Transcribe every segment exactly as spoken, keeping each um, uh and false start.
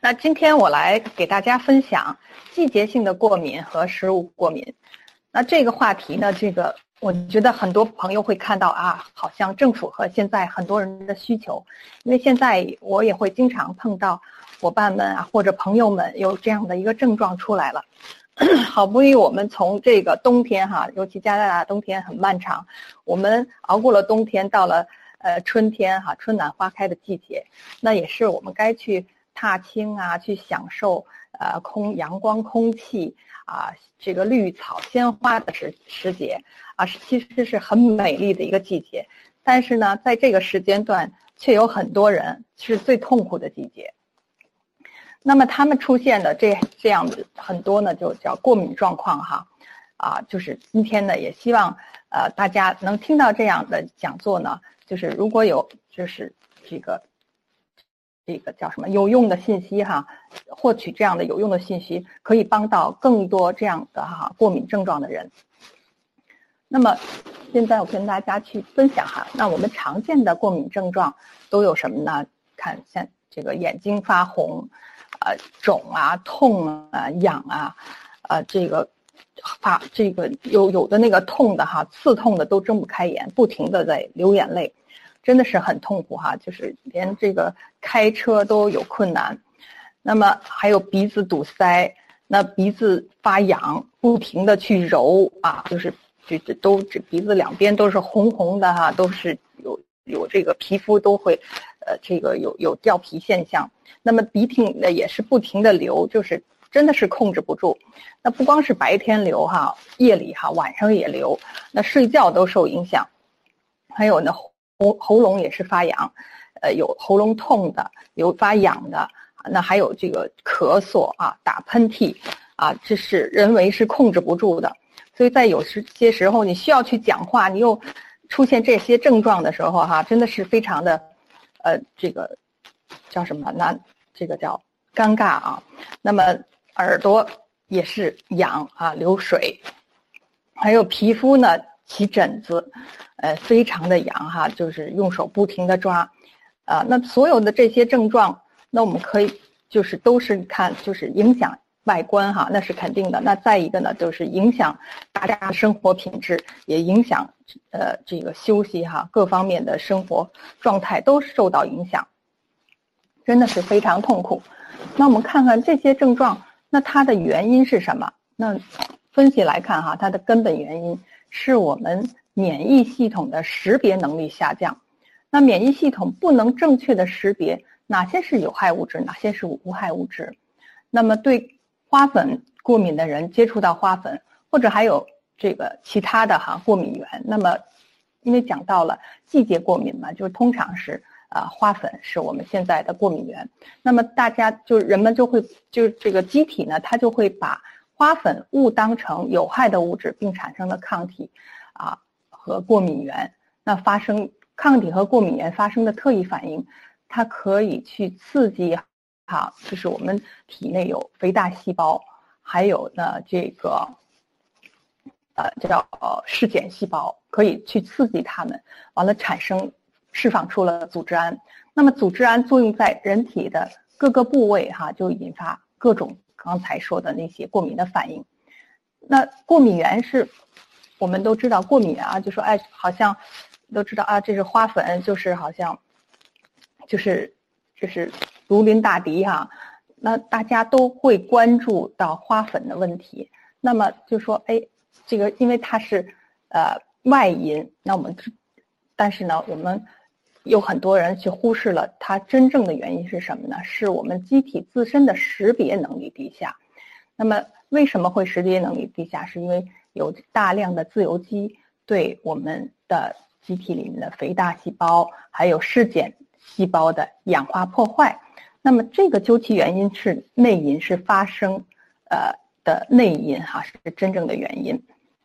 那今天我来给大家分享季节性的过敏和食物过敏。那这个话题呢，这个我觉得很多朋友会看到啊，好像正符合现在很多人的需求。因为现在我也会经常碰到伙伴们啊或者朋友们有这样的一个症状出来了。好不容易我们从这个冬天哈，尤其加拿大冬天很漫长，我们熬过了冬天，到了呃春天哈，春暖花开的季节，那也是我们该去踏青啊，去享受呃空阳光空气啊，这个绿草鲜花的时时节啊，其实是很美丽的一个季节。但是呢，在这个时间段，却有很多人是最痛苦的季节。那么他们出现的这这样的很多呢，就叫过敏状况哈，啊，就是今天呢，也希望呃大家能听到这样的讲座呢，就是如果有就是这个这个叫什么有用的信息哈，获取这样的有用的信息，可以帮到更多这样的哈过敏症状的人。那么现在我跟大家去分享哈，那我们常见的过敏症状都有什么呢？看像这个眼睛发红。呃，肿啊、痛啊、痒啊，呃，这个发这个有有的那个痛的哈，刺痛的都睁不开眼，不停的在流眼泪，真的是很痛苦哈，就是连这个开车都有困难。那么还有鼻子堵塞，那鼻子发痒，不停的去揉啊，就是这这都这鼻子两边都是红红的哈，都是有有这个皮肤都会。呃，这个有有掉皮现象，那么鼻涕呢也是不停的流，就是真的是控制不住。那不光是白天流哈，夜里哈，晚上也流，那睡觉都受影响。还有呢，喉喉咙也是发痒，呃，有喉咙痛的，有发痒的，那还有这个咳嗽啊，打喷嚏啊，这是人为是控制不住的。所以在有些时候你需要去讲话，你又出现这些症状的时候哈，真的是非常的。呃，这个叫什么？那这个叫尴尬啊。那么耳朵也是痒啊，流水，还有皮肤呢起疹子，呃，非常的痒哈，就是用手不停的抓，啊，那所有的这些症状，那我们可以就是都是看就是影响外观哈，那是肯定的。那再一个呢，就是影响大家的生活品质，也影响呃这个休息哈，各方面的生活状态都受到影响，真的是非常痛苦。那我们看看这些症状，那它的原因是什么？那分析来看哈，它的根本原因是我们免疫系统的识别能力下降。那免疫系统不能正确的识别哪些是有害物质，哪些是无害物质。那么对花粉过敏的人接触到花粉，或者还有这个其他的哈过敏源，那么因为讲到了季节过敏嘛，就是通常是啊、呃、花粉是我们现在的过敏源。那么大家就人们就会就这个机体呢，它就会把花粉误当成有害的物质，并产生了抗体啊和过敏源。那发生抗体和过敏源发生的特异反应，它可以去刺激。好，就是我们体内有肥大细胞，还有呢这个呃叫嗜碱细胞，可以去刺激它们，完了产生释放出了组织胺。那么组织胺作用在人体的各个部位哈，就引发各种刚才说的那些过敏的反应。那过敏源是我们都知道，过敏源啊，就说哎，好像都知道啊，这是花粉，就是好像就是就是如临大敌哈，那大家都会关注到花粉的问题。那么就说，哎，这个因为它是呃外因，那我们但是呢，我们有很多人去忽视了它真正的原因是什么呢？是我们机体自身的识别能力低下。那么为什么会识别能力低下？是因为有大量的自由基对我们的机体里面的肥大细胞还有嗜碱细胞的氧化破坏。那么这个究其原因是内因，是发生呃的内因哈，是真正的原因。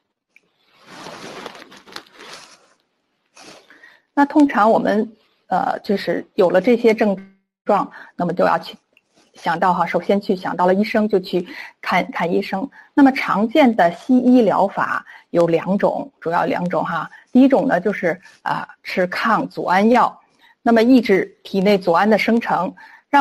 那通常我们呃就是有了这些症状，那么就要去想到哈，首先去想到了医生，就去看看医生。那么常见的西医疗法有两种，主要两种哈。第一种呢就是啊、呃、吃抗组胺药，那么抑制体内组胺的生成。让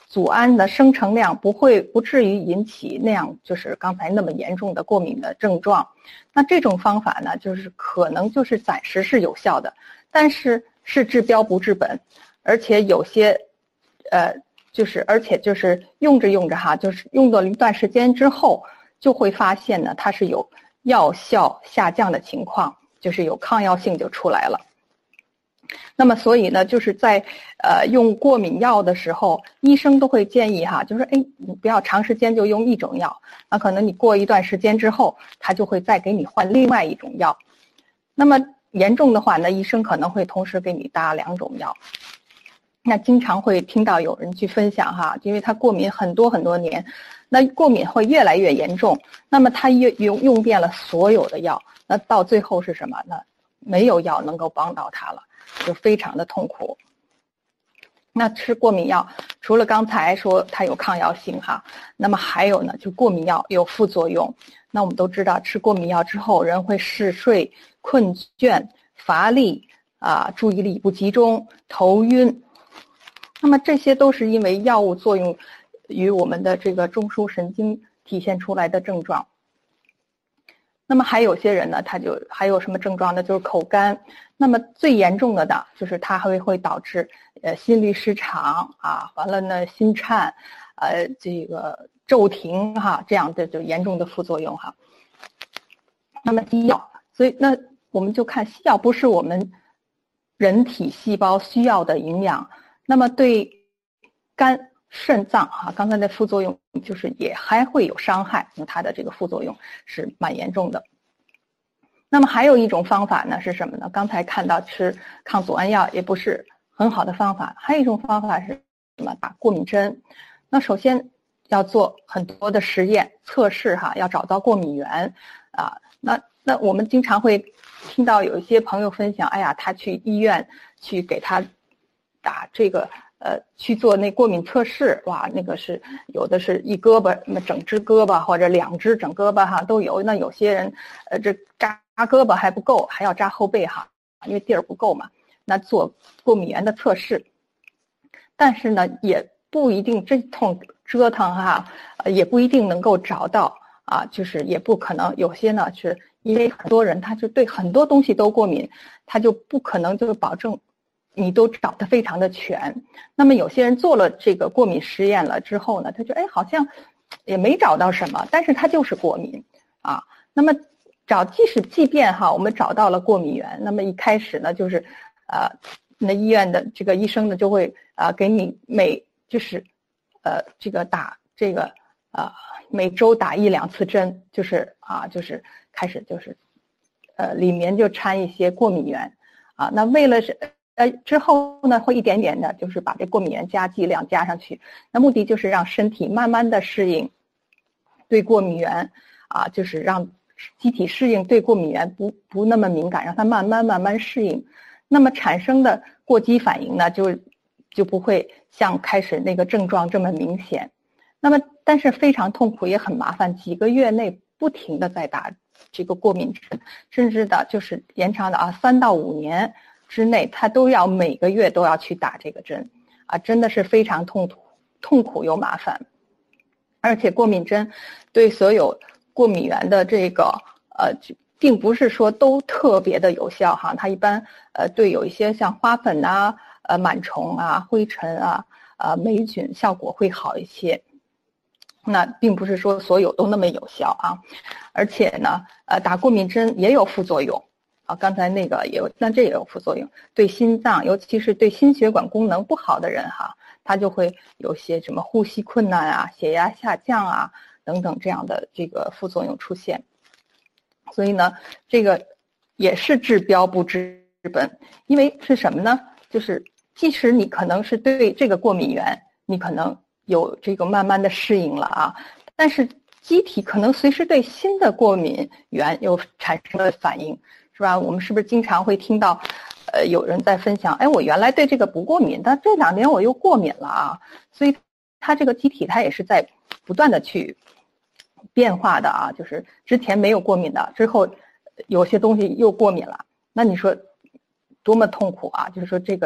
组胺的生成量不会不至于引起那样就是刚才那么严重的过敏的症状。那这种方法呢，就是可能就是暂时是有效的，但是是治标不治本，而且有些呃就是而且就是用着用着哈，就是用到一段时间之后，就会发现呢它是有药效下降的情况，就是有抗药性就出来了。那么所以呢，就是在呃用过敏药的时候，医生都会建议哈，就是哎，你不要长时间就用一种药，那可能你过一段时间之后，他就会再给你换另外一种药。那么严重的话呢，医生可能会同时给你搭两种药。那经常会听到有人去分享哈，因为他过敏很多很多年，那过敏会越来越严重，那么他用用用遍了所有的药，那到最后是什么呢？没有药能够帮到他了。就非常的痛苦。那吃过敏药，除了刚才说它有抗药性哈，那么还有呢，就过敏药有副作用。那我们都知道，吃过敏药之后，人会嗜睡、困倦、乏力啊，注意力不集中、头晕。那么这些都是因为药物作用于我们的这个中枢神经体现出来的症状。那么还有些人呢，他就还有什么症状呢？就是口干。那么最严重的呢，就是它还会导致呃心律失常啊，完了呢心颤，呃这个骤停哈，这样的就严重的副作用哈。那么西药，所以那我们就看西药不是我们人体细胞需要的营养，那么对肝、肾脏啊，刚才的副作用就是也还会有伤害，那它的这个副作用是蛮严重的。那么还有一种方法呢是什么呢？刚才看到吃抗组胺药也不是很好的方法，还有一种方法是什么？打过敏针。那首先要做很多的实验测试哈，要找到过敏源啊。那那我们经常会听到有一些朋友分享，哎呀，他去医院去给他打这个呃去做那过敏测试，哇，那个是有的是一胳膊那整只胳膊或者两只整胳膊哈都有。那有些人呃这扎胳膊还不够，还要扎后背哈，因为地儿不够嘛。那做过敏源的测试，但是呢也不一定这通折腾哈，呃也不一定能够找到啊，就是也不可能。有些呢是因为很多人他就对很多东西都过敏，他就不可能就是保证你都找得非常的全。那么有些人做了这个过敏实验了之后呢，他就哎好像也没找到什么，但是他就是过敏啊。那么找即使即便哈我们找到了过敏源，那么一开始呢就是呃那医院的这个医生呢就会呃给你每就是呃这个打这个呃每周打一两次针，就是啊就是开始就是呃里面就掺一些过敏源啊。那为了是呃之后呢会一点点的就是把这过敏源加剂量加上去，那目的就是让身体慢慢的适应对过敏源啊，就是让机体适应对过敏源不不那么敏感，让它慢慢慢慢适应。那么产生的过激反应呢就就不会像开始那个症状这么明显。那么但是非常痛苦也很麻烦，几个月内不停的在打这个过敏针，甚至的就是延长的啊三到五年之内，他都要每个月都要去打这个针啊，真的是非常痛苦痛苦又麻烦。而且过敏针对所有过敏源的这个呃并不是说都特别的有效哈，它一般呃对有一些像花粉啊、呃螨虫啊、灰尘啊、呃霉菌效果会好一些。那并不是说所有都那么有效啊，而且呢，呃，打过敏针也有副作用啊。刚才那个也有，那这也有副作用，对心脏，尤其是对心血管功能不好的人哈，他就会有些什么呼吸困难啊、血压下降啊等等这样的这个副作用出现。所以呢，这个也是治标不治本，因为是什么呢？就是即使你可能是对这个过敏源，你可能有这个慢慢的适应了啊，但是机体可能随时对新的过敏源又产生了反应，是吧？我们是不是经常会听到呃有人在分享，哎，我原来对这个不过敏，但这两年我又过敏了啊。所以它这个机体它也是在不断的去变化的啊，就是之前没有过敏的，之后有些东西又过敏了，那你说多么痛苦啊。就是说这个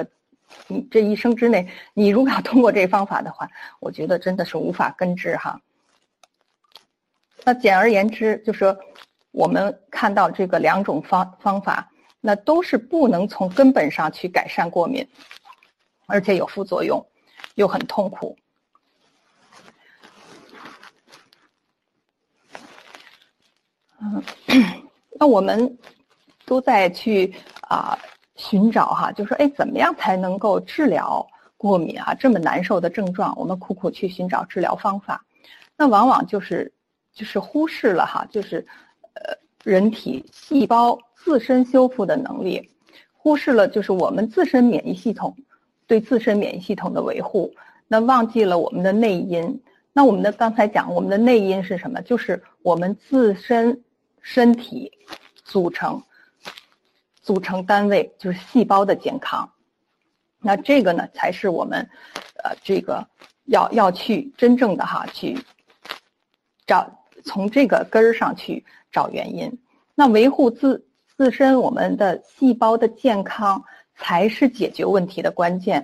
你这一生之内，你如果要通过这个方法的话，我觉得真的是无法根治哈。那简而言之，就是说我们看到这个两种方方法，那都是不能从根本上去改善过敏，而且有副作用，又很痛苦。嗯，那我们都在去啊、呃、寻找哈，就说哎，怎么样才能够治疗过敏啊这么难受的症状？我们苦苦去寻找治疗方法，那往往就是就是忽视了哈，就是呃人体细胞自身修复的能力，忽视了就是我们自身免疫系统对自身免疫系统的维护，那忘记了我们的内因。那我们的刚才讲，我们的内因是什么？就是我们自身身体组成组成单位，就是细胞的健康。那这个呢，才是我们呃这个要要去真正的哈去找从这个根儿上去找原因。那维护自自身我们的细胞的健康，才是解决问题的关键。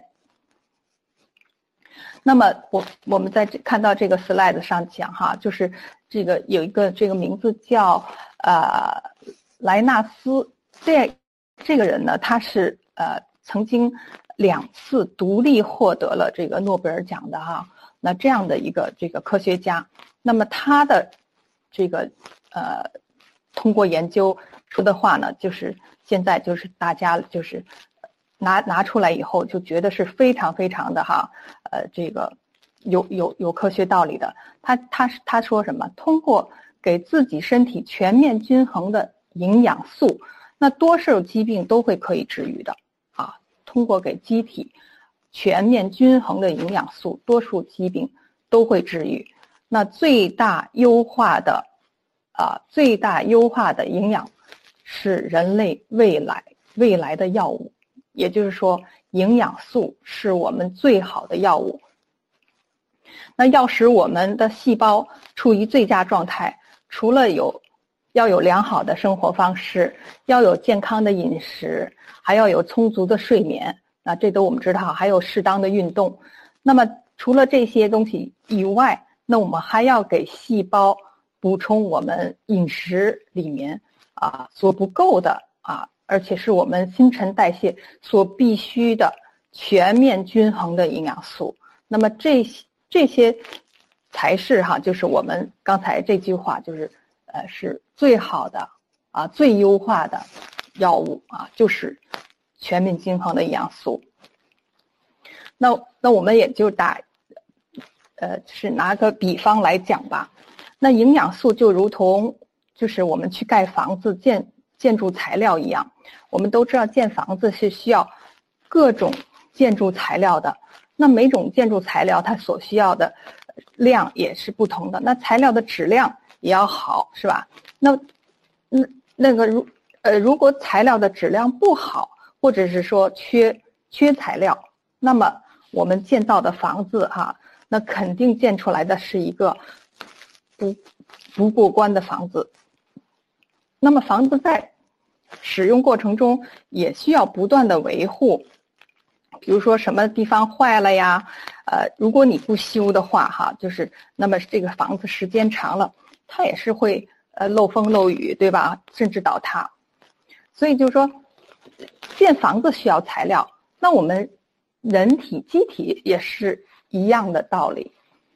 那么我我们在这看到这个 slide 上讲哈，就是这个有一个这个名字叫呃莱纳斯，这这个人呢，他是呃曾经两次独立获得了这个诺贝尔奖的哈，那这样的一个这个科学家，那么他的这个呃通过研究出的话呢，就是现在就是大家就是拿拿出来以后就觉得是非常非常的哈，呃，这个有有有科学道理的。他他他说什么？通过给自己身体全面均衡的营养素，那多数疾病都会可以治愈的啊。通过给机体全面均衡的营养素，多数疾病都会治愈。那最大优化的啊，最大优化的营养是人类未来未来的药物。也就是说，营养素是我们最好的药物。那要使我们的细胞处于最佳状态，除了有要有良好的生活方式，要有健康的饮食，还要有充足的睡眠。那这都我们知道，还有适当的运动。那么除了这些东西以外，那我们还要给细胞补充我们饮食里面啊所不够的啊。而且是我们新陈代谢所必须的全面均衡的营养素。那么这些这些才是哈，就是我们刚才这句话就是呃是最好的啊，最优化的药物啊，就是全面均衡的营养素。那那我们也就打呃是拿个比方来讲吧。那营养素就如同就是我们去盖房子建建筑材料一样，我们都知道建房子是需要各种建筑材料的，那每种建筑材料它所需要的量也是不同的，那材料的质量也要好，是吧？那那那个如呃如果材料的质量不好，或者是说缺缺材料，那么我们建造的房子哈、啊，那肯定建出来的是一个不不过关的房子。那么房子在使用过程中也需要不断的维护，比如说什么地方坏了呀，呃，如果你不修的话，哈，就是那么这个房子时间长了，它也是会呃漏风漏雨，对吧？甚至倒塌。所以就是说，建房子需要材料，那我们人体机体也是一样的道理。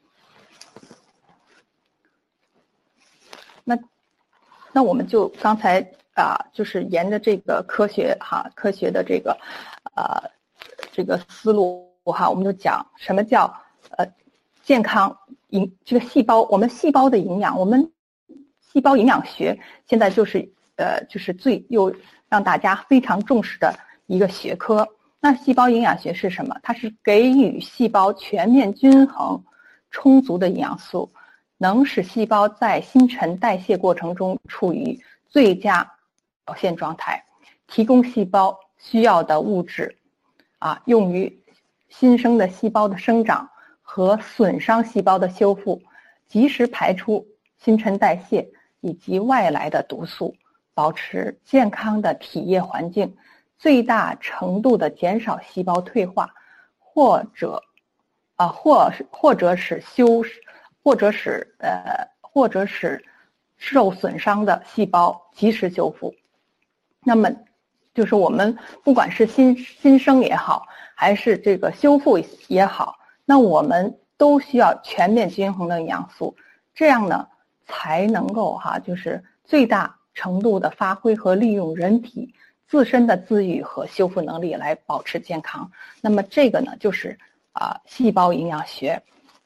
那那我们就刚才啊，就是沿着这个科学哈，科学的这个呃这个思路哈，我们就讲什么叫呃健康营这个细胞，我们细胞的营养，我们细胞营养学现在就是呃就是最又让大家非常重视的一个学科。那细胞营养学是什么？它是给予细胞全面均衡充足的营养素，能使细胞在新陈代谢过程中处于最佳表现状态，提供细胞需要的物质啊，用于新生的细胞的生长和损伤细胞的修复，及时排出新陈代谢以及外来的毒素，保持健康的体液环境， 最大程度的减少细胞退化，或者啊或或者使修或者使呃或者使受损伤的细胞及时修复。那么就是我们不管是新新生也好，还是这个修复也好，那我们都需要全面均衡的营养素，这样呢才能够哈、啊、就是最大程度的发挥和利用人体自身的自愈和修复能力来保持健康。那么这个呢就是啊细胞营养学。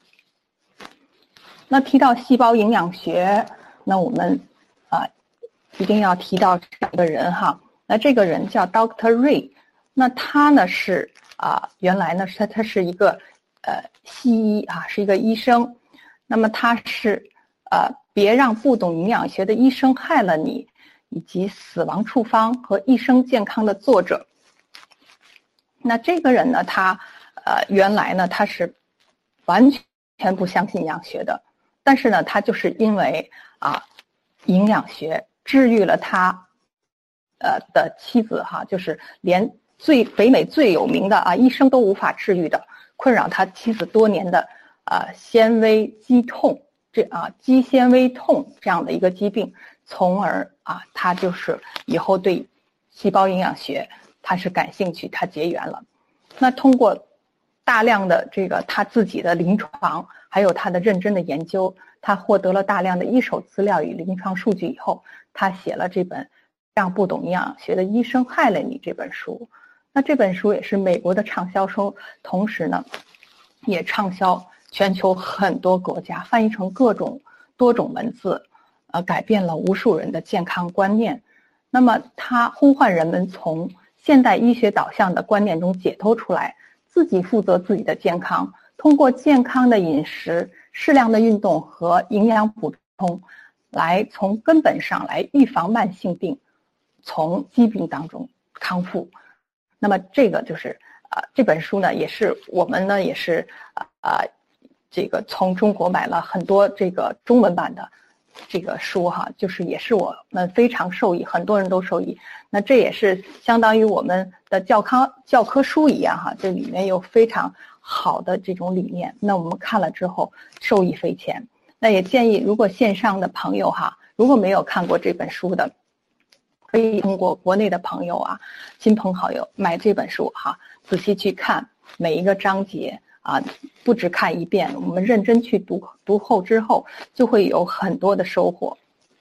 那提到细胞营养学，那我们啊一定要提到这个人哈。那这个人叫 Doctor Ray， 那他呢是啊原来呢是他他是一个呃西医啊，是一个医生。那么他是呃别让不懂营养学的医生害了你以及死亡处方和一生健康的作者。那这个人呢，他呃原来呢他是完全不相信营养学的，但是呢他就是因为啊营养学治愈了他呃的妻子哈，就是连最北美最有名的啊医生都无法治愈的困扰他妻子多年的啊纤维肌痛这啊肌纤维痛这样的一个疾病，从而啊他就是以后对细胞营养学他是感兴趣，他结缘了。那通过大量的这个他自己的临床还有他的认真的研究，他获得了大量的一手资料与临床数据以后，他写了这本让不懂营养学的医生害了你这本书。那这本书也是美国的畅销书，同时呢也畅销全球很多国家，翻译成各种多种文字，呃，改变了无数人的健康观念。那么它呼唤人们从现代医学导向的观念中解脱出来，自己负责自己的健康，通过健康的饮食、适量的运动和营养补充，来从根本上来预防慢性病，从疾病当中康复。那么这个就是啊、呃，这本书呢也是我们呢也是啊啊、呃、这个从中国买了很多这个中文版的这个书哈，就是也是我们非常受益，很多人都受益。那这也是相当于我们的教科教科书一样哈，这里面有非常好的这种理念，那我们看了之后受益匪浅。那也建议如果线上的朋友哈，如果没有看过这本书的，可以通过国内的朋友啊、亲朋好友买这本书哈，仔细去看每一个章节啊，不只看一遍，我们认真去读读后之后，就会有很多的收获。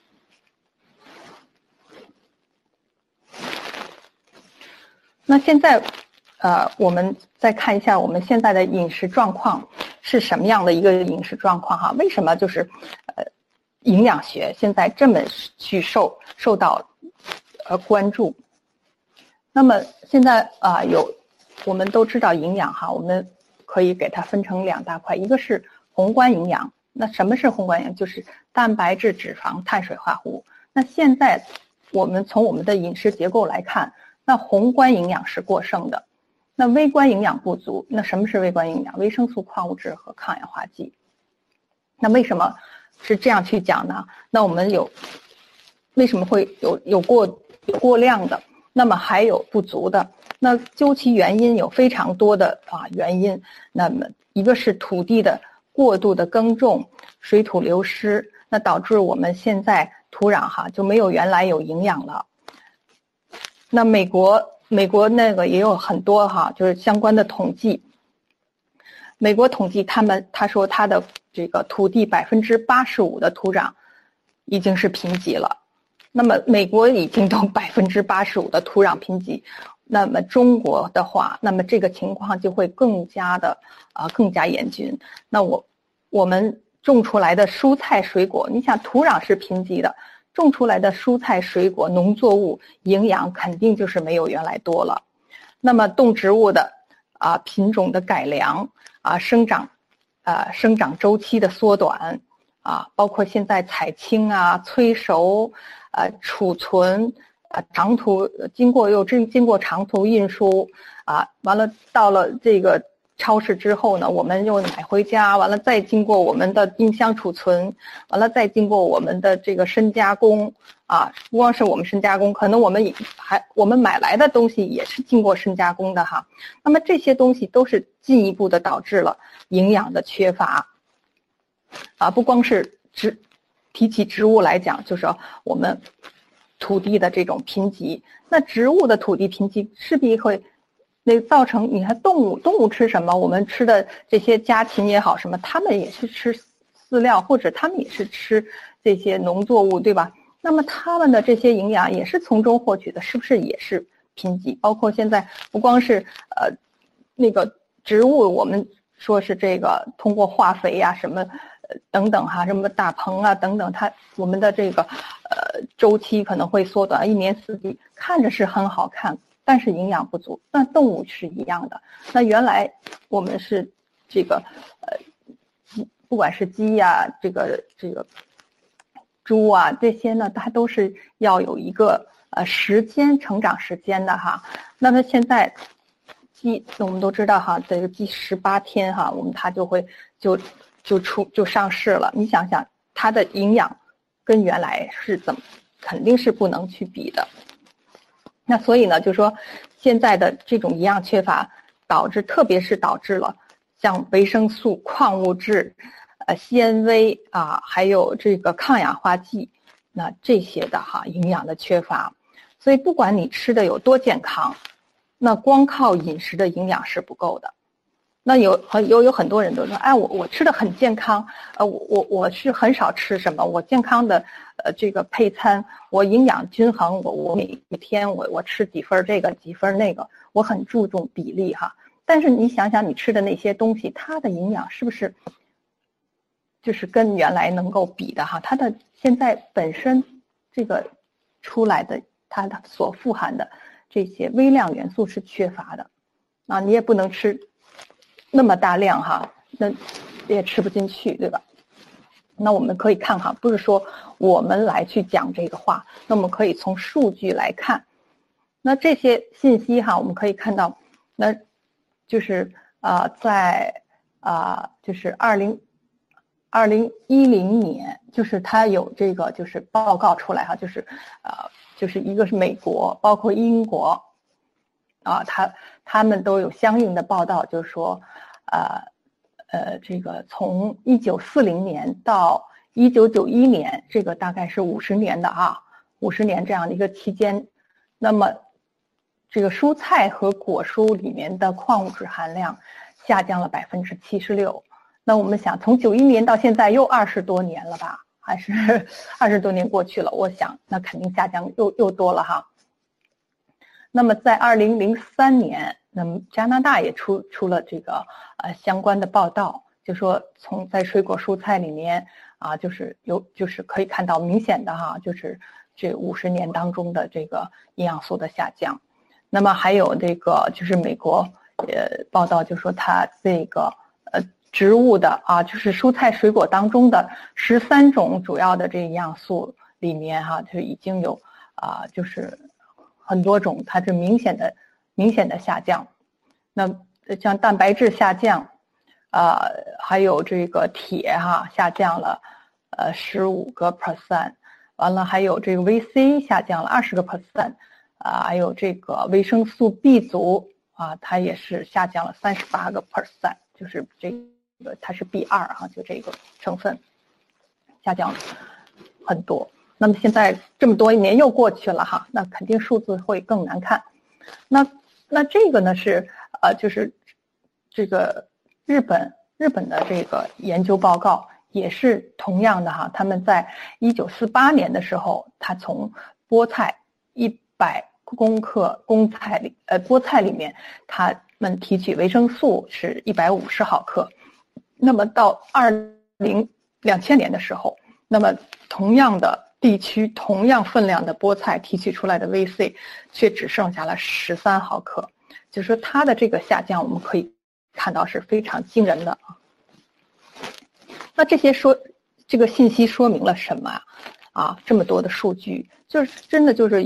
那现在，呃，我们再看一下我们现在的饮食状况是什么样的一个饮食状况哈？为什么就是，呃，营养学现在这么去受受到呃关注？那么现在啊、呃，有我们都知道营养哈，我们可以给它分成两大块，一个是宏观营养。那什么是宏观营养？就是蛋白质、脂肪、碳水化合物。那现在我们从我们的饮食结构来看，那宏观营养是过剩的，那微观营养不足。那什么是微观营养？维生素、矿物质和抗氧化剂。那为什么是这样去讲呢？那我们有为什么会有有过有过量的？那么还有不足的？那究其原因有非常多的啊原因。那么一个是土地的过度的耕种，水土流失，那导致我们现在土壤哈就没有原来有营养了。那美国美国那个也有很多哈，就是相关的统计。美国统计他们他说他的这个土地百分之八十五的土壤已经是贫瘠了。那么美国已经都百分之八十五的土壤贫瘠，那么中国的话，那么这个情况就会更加的啊、呃、更加严峻。那我我们种出来的蔬菜水果，你想土壤是贫瘠的，种出来的蔬菜水果农作物营养肯定就是没有原来多了。那么动植物的啊、呃、品种的改良啊、呃、生长啊、呃、生长周期的缩短啊，包括现在采青啊、催熟啊、储存啊、长途经过又经经过长途运输啊，完了到了这个超市之后呢，我们又买回家，完了再经过我们的冰箱储存，完了再经过我们的这个深加工啊，不光是我们深加工，可能我们也还我们买来的东西也是经过深加工的哈。那么这些东西都是进一步的导致了营养的缺乏啊，不光是植提起植物来讲，就是我们土地的这种贫瘠，那植物的土地贫瘠势必会那造成，你看动物，动物吃什么？我们吃的这些家禽也好，什么，他们也是吃饲料，或者他们也是吃这些农作物，对吧？那么他们的这些营养也是从中获取的，是不是也是贫瘠？包括现在不光是呃那个植物，我们说是这个通过化肥呀、啊、什么呃等等哈，什么大棚啊等等，它我们的这个呃周期可能会缩短，一年四季看着是很好看。但是营养不足，那动物是一样的。那原来我们是这个呃，不管是鸡呀、啊，这个这个猪啊，这些呢，它都是要有一个呃时间成长时间的哈。那么现在鸡，我们都知道哈，这个鸡十八天哈，我们它就会就就出就上市了。你想想，它的营养跟原来是怎么，肯定是不能去比的。那所以呢，就是说现在的这种营养缺乏，导致特别是导致了像维生素、矿物质、呃纤维啊，还有这个抗氧化剂，那这些的哈营养的缺乏。所以不管你吃的有多健康，那光靠饮食的营养是不够的。那有有有很多人都说，哎，我我吃的很健康，呃，我我我是很少吃什么，我健康的呃这个配餐，我营养均衡，我我每每天我我吃几份这个几份那个，我很注重比例哈。但是你想想你吃的那些东西，它的营养是不是就是跟原来能够比的哈？它的现在本身这个出来的它的所富含的这些微量元素是缺乏的，啊，你也不能吃那么大量哈，那也吃不进去，对吧？那我们可以看哈，不是说我们来去讲这个话，那我们可以从数据来看。那这些信息哈，我们可以看到，那就是呃，在啊、呃，就是二零二零一零年，就是它有这个就是报告出来哈，就是呃，就是一个是美国，包括英国。啊，他他们都有相应的报道，就是说，呃，呃，这个从一九四零年到一九九一年，这个大概是五十年的啊，五十年这样的一个期间，那么这个蔬菜和果蔬里面的矿物质含量下降了百分之七十六。那我们想，从九一年到现在又二十多年了吧？还是二十多年过去了，我想那肯定下降又又多了哈。那么在二零零三年，那么加拿大也出出了这个呃相关的报道，就说从在水果蔬菜里面啊，就是有就是可以看到明显的哈，就是这五十年当中的这个营养素的下降。那么还有这个就是美国呃报道就说它这个呃植物的啊，就是蔬菜水果当中的十三种主要的这营养素里面哈，就已经有啊就是很多种它是明显的明显的下降。那像蛋白质下降，呃还有这个铁哈下降了呃十五个 percent， 完了还有这个 V C 下降了二十个 percent， 啊还有这个维生素 B 族啊它也是下降了三十八个 percent， 就是这个它是 B 二 哈，就这个成分下降了很多。那么现在这么多年又过去了哈，那肯定数字会更难看。那那这个呢是呃就是这个日本日本的这个研究报告也是同样的哈，他们在一九四八年的时候，他从菠菜一百公克公菜里呃菠菜里面，他们提取维生素是一百五十毫克。那么到二零两千年的时候，那么同样的地区同样分量的菠菜提取出来的 V C 却只剩下了十三毫克，就是说它的这个下降我们可以看到是非常惊人的啊。那这些说这个信息说明了什么啊？啊，这么多的数据，就是真的就是有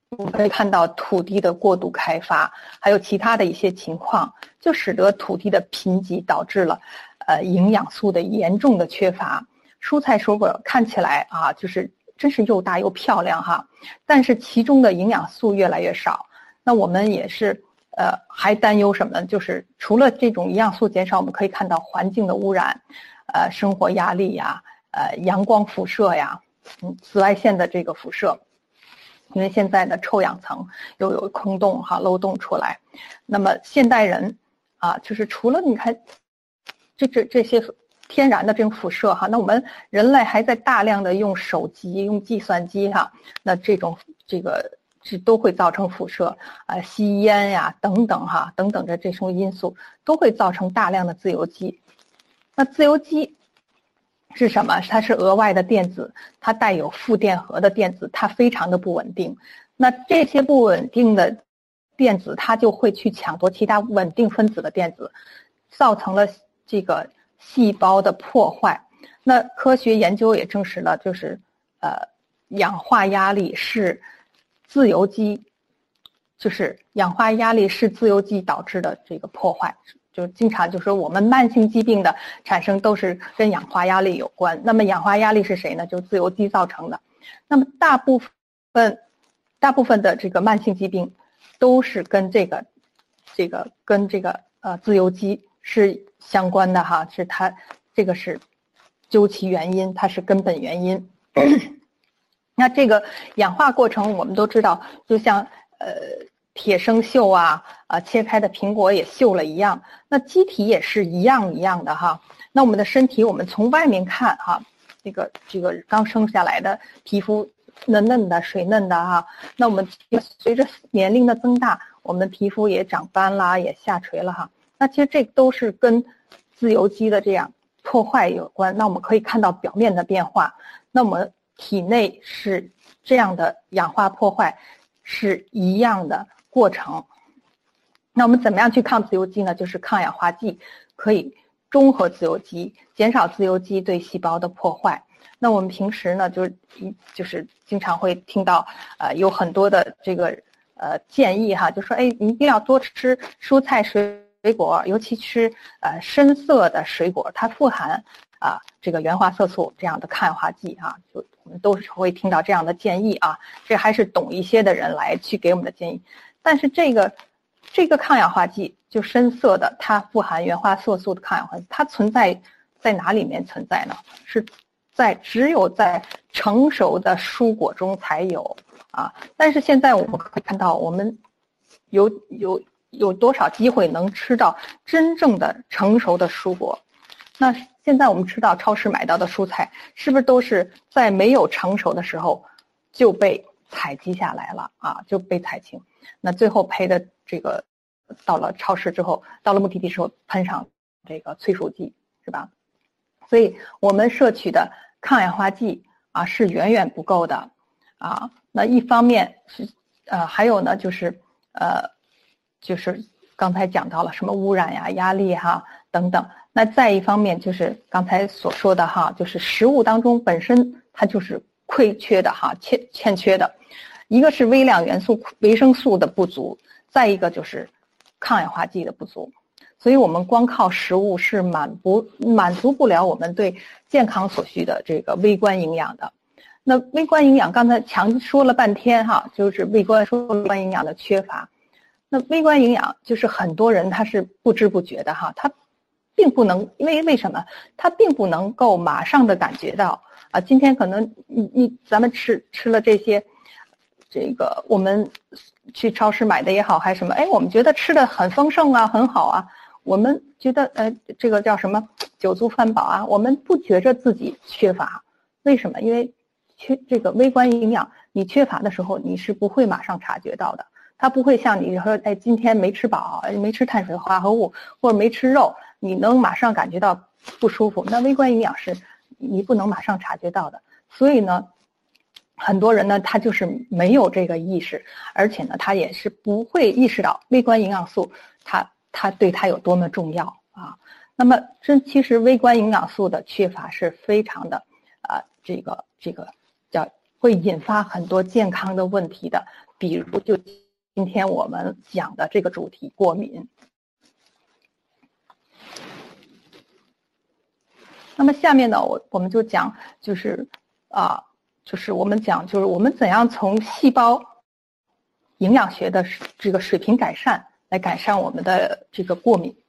我们可以看到土地的过度开发，还有其他的一些情况，就使得土地的贫瘠导致了呃营养素的严重的缺乏。蔬菜水果看起来啊，就是真是又大又漂亮哈，但是其中的营养素越来越少。那我们也是呃还担忧什么呢？就是除了这种营养素减少，我们可以看到环境的污染，呃生活压力呀，呃阳光辐射呀，嗯紫外线的这个辐射。因为现在的臭氧层又有空洞哈漏洞出来，那么现代人啊，就是除了你看这这这些天然的这种辐射哈，那我们人类还在大量的用手机、用计算机哈，那这种这个这都会造成辐射啊，吸烟呀等等哈等等的这种因素都会造成大量的自由基。那自由基是什么？它是额外的电子，它带有负电荷的电子，它非常的不稳定。那这些不稳定的电子，它就会去抢夺其他稳定分子的电子，造成了这个细胞的破坏。那科学研究也证实了，就是呃，氧化压力是自由基，就是氧化压力是自由基导致的这个破坏。就经常就说我们慢性疾病的产生都是跟氧化压力有关。那么氧化压力是谁呢？就自由基造成的。那么大部分大部分的这个慢性疾病都是跟这个这个跟这个呃自由基是相关的哈，是它这个是究其原因，它是根本原因。那这个氧化过程我们都知道，就像呃铁生锈啊，啊切开的苹果也锈了一样，那机体也是一样一样的哈。那我们的身体，我们从外面看哈，这个这个刚生下来的皮肤嫩嫩的、水嫩的哈，那我们随着年龄的增大，我们的皮肤也长斑啦，也下垂了哈。那其实这都是跟自由基的这样破坏有关。那我们可以看到表面的变化，那我们体内是这样的氧化破坏是一样的过程。那我们怎么样去抗自由基呢？就是抗氧化剂可以中和自由基，减少自由基对细胞的破坏。那我们平时呢，就是就是经常会听到呃有很多的这个呃建议哈，就说哎，你一定要多吃蔬菜水果，尤其吃呃深色的水果，它富含啊这个原花色素这样的抗氧化剂啊，就我们都是会听到这样的建议啊，这还是懂一些的人来去给我们的建议。但是这个这个抗氧化剂就深色的，它富含原花色素的抗氧化剂，它存在在哪里面存在呢？是在只有在成熟的蔬果中才有啊。但是现在我们可以看到，我们有有有多少机会能吃到真正的成熟的蔬果？那现在我们吃到超市买到的蔬菜，是不是都是在没有成熟的时候就被采集下来了啊？就被采青，那最后配的这个到了超市之后，到了目的地时候喷上这个催熟剂，是吧？所以我们摄取的抗氧化剂啊是远远不够的啊。那一方面是呃还有呢就是呃就是刚才讲到了什么污染呀、压力哈等等。那再一方面就是刚才所说的哈，就是食物当中本身它就是亏缺的哈，欠欠缺的。一个是微量元素、维生素的不足，再一个就是抗氧化剂的不足。所以我们光靠食物是满不满足不了我们对健康所需的这个微观营养的。那微观营养刚才强说了半天哈，就是微观说微观营养的缺乏。那微观营养就是很多人他是不知不觉的哈，他并不能，因为为什么？他并不能够马上的感觉到啊，今天可能你你咱们吃吃了这些，这个我们去超市买的也好还是什么，哎，我们觉得吃的很丰盛啊，很好啊。我们觉得呃这个叫什么酒足饭饱啊，我们不觉着自己缺乏。为什么？因为缺这个微观营养，你缺乏的时候你是不会马上察觉到的。它不会像你说哎今天没吃饱，没吃碳水化合物或者没吃肉，你能马上感觉到不舒服。那微观营养是你不能马上察觉到的。所以呢很多人呢他就是没有这个意识，而且呢他也是不会意识到微观营养素它它对它有多么重要啊。那么这其实微观营养素的缺乏是非常的啊、呃、这个这个叫会引发很多健康的问题的。 比如就今天我们讲的这个主题过敏。那么下面呢，我我们就讲就是啊，就是我们讲就是我们怎样从细胞营养学的这个水平改善来改善我们的这个过敏。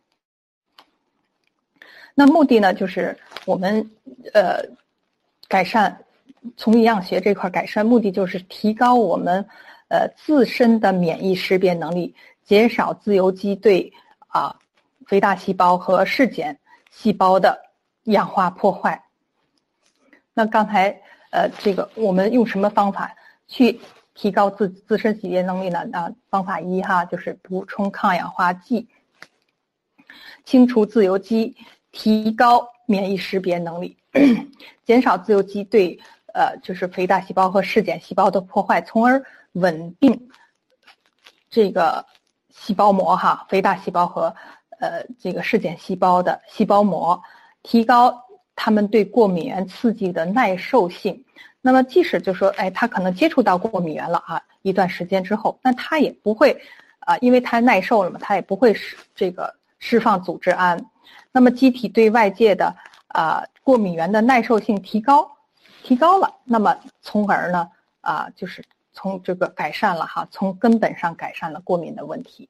那目的呢，就是我们呃改善从营养学这块改善，目的就是提高我们呃自身的免疫识别能力，减少自由基对啊肥大细胞和嗜碱细胞的氧化破坏。那刚才呃这个我们用什么方法去提高自自身识别能力呢？啊，方法一哈，就是补充抗氧化剂，清除自由基，提高免疫识别能力，减少自由基对呃就是肥大细胞和嗜碱细胞的破坏，从而稳定这个细胞膜哈，肥大细胞和呃这个嗜碱细胞的细胞膜，提高它们对过敏原刺激的耐受性。那么即使就说哎它可能接触到过敏原了啊，一段时间之后，那它也不会啊、呃，因为它耐受了嘛，它也不会释这个释放组织胺。那么机体对外界的啊、呃、过敏原的耐受性提高提高了，那么从而呢啊、呃、就是从这个改善了哈，从根本上改善了过敏的问题。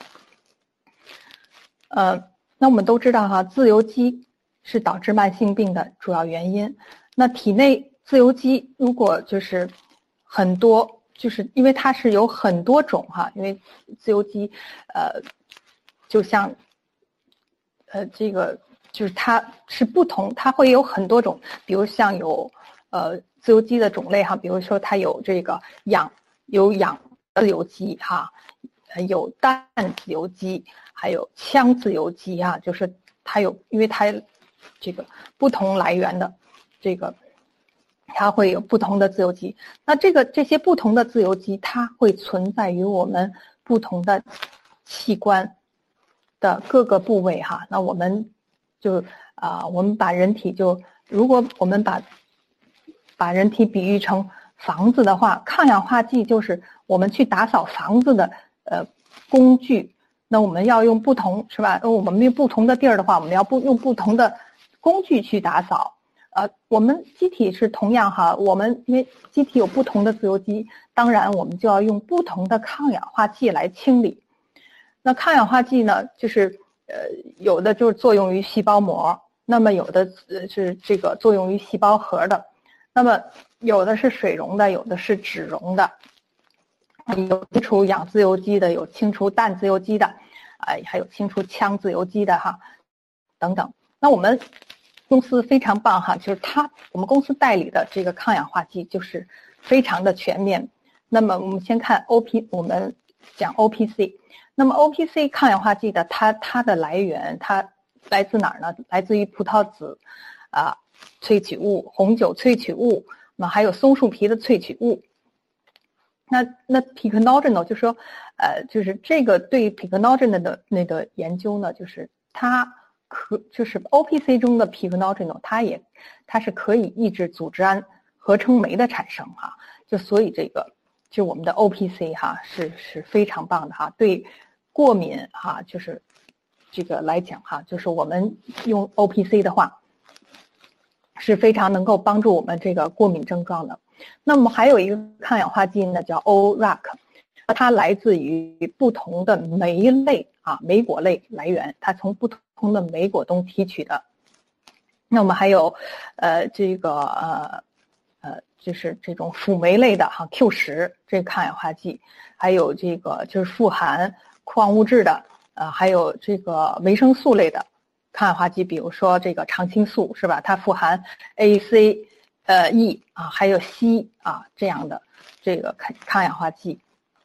呃，那我们都知道哈，自由基是导致慢性病的主要原因。那体内自由基如果就是很多，就是因为它是有很多种哈，因为自由基呃就像呃这个就是它是不同，它会有很多种，比如像有呃自由基的种类哈，比如说它有这个氧有氧自由基哈，有氮自由基，还有羟自由基啊，就是它有，因为它这个不同来源的这个，它会有不同的自由基。那这个这些不同的自由基，它会存在于我们不同的器官的各个部位哈。那我们就啊、呃，我们把人体就，如果我们把把人体比喻成房子的话，抗氧化剂就是我们去打扫房子的呃工具。那我们要用不同是吧？我们用不同的地儿的话，我们要不用不同的工具去打扫。呃，我们机体是同样哈，我们因为机体有不同的自由基，当然我们就要用不同的抗氧化剂来清理。那抗氧化剂呢，就是呃有的就是作用于细胞膜，那么有的是这个作用于细胞核的，那么有的是水溶的，有的是脂溶的。有清除氧自由基的，有清除氮自由基的，啊、呃，还有清除羟自由基的哈，等等。那我们公司非常棒哈，就是它我们公司代理的这个抗氧化剂就是非常的全面。那么我们先看 O P， 我们讲 O P C。那么 O P C 抗氧化剂的它它的来源，它来自哪儿呢？来自于葡萄籽啊、呃、萃取物、红酒萃取物，那么还有松树皮的萃取物。那那 Pycnogenol 就说，呃，就是这个对 Pycnogenol 的那个研究呢，就是它可就是 O P C 中的 Pycnogenol， 它也它是可以抑制组织胺合成酶的产生哈，就所以这个就我们的 O P C 哈是是非常棒的哈，对过敏哈就是这个来讲哈，就是我们用 O P C 的话是非常能够帮助我们这个过敏症状的。那么还有一个抗氧化剂呢，叫 O R A C， 它来自于不同的莓类啊，莓果类来源，它从不同的莓果中提取的。那么还有，呃，这个呃呃，就是这种辅酶类的哈 Q 十这个抗氧化剂，还有这个就是富含矿物质的，呃，还有这个维生素类的抗氧化剂，比如说这个常青素是吧？它富含 A C。呃 E 啊，还有 C 啊这样的这个抗抗氧化剂。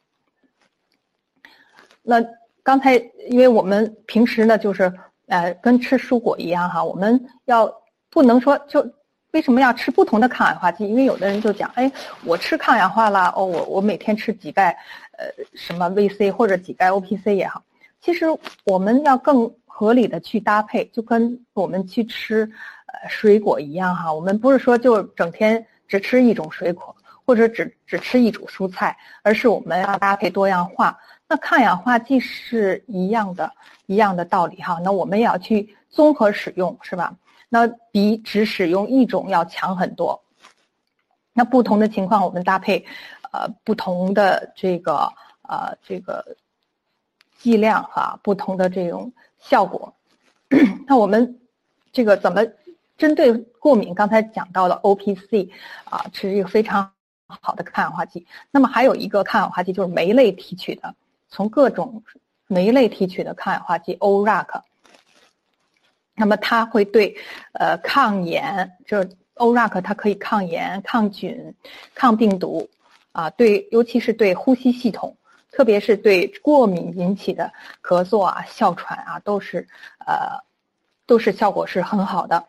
那刚才因为我们平时呢就是呃跟吃蔬果一样哈，我们要不能说就为什么要吃不同的抗氧化剂？因为有的人就讲，哎，我吃抗氧化了，哦，我我每天吃几钙呃什么 V C 或者几钙 O P C 也好，其实我们要更合理的去搭配，就跟我们去吃呃水果一样哈，我们不是说就整天只吃一种水果， 或者只只吃一种蔬菜，而是我们要搭配多样化。那抗氧化剂是一样的，一样的道理哈。那我们也要去综合使用，是吧？那比只使用一种要强很多。那不同的情况，我们搭配呃不同的这个呃这个剂量哈，不同的这种效果。那我们这个怎么针对过敏？刚才讲到了 O P C 啊，是一个非常好的抗氧化剂。那么还有一个抗氧化剂就是酶类提取的，从各种酶类提取的抗氧化剂 O R A C。那么它会对呃抗炎，就是 O R A C 它可以抗炎、抗菌、抗病毒啊，对，尤其是对呼吸系统，特别是对过敏引起的咳嗽啊、哮喘啊，都是呃都是效果是很好的。